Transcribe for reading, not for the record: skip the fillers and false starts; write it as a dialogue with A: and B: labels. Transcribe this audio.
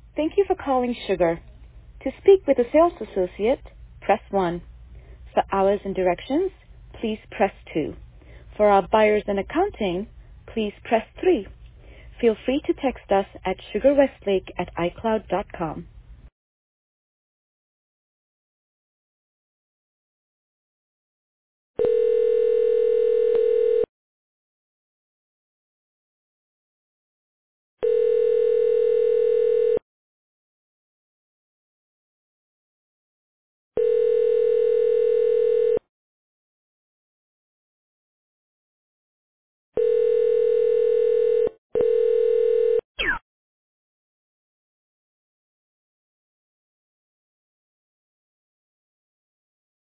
A: Thank you for calling Sugar. To speak with a sales associate, press 1. For hours and directions, please press 2. For our buyers and accounting, please press 3. Feel free to text us at sugarwestlake@icloud.com.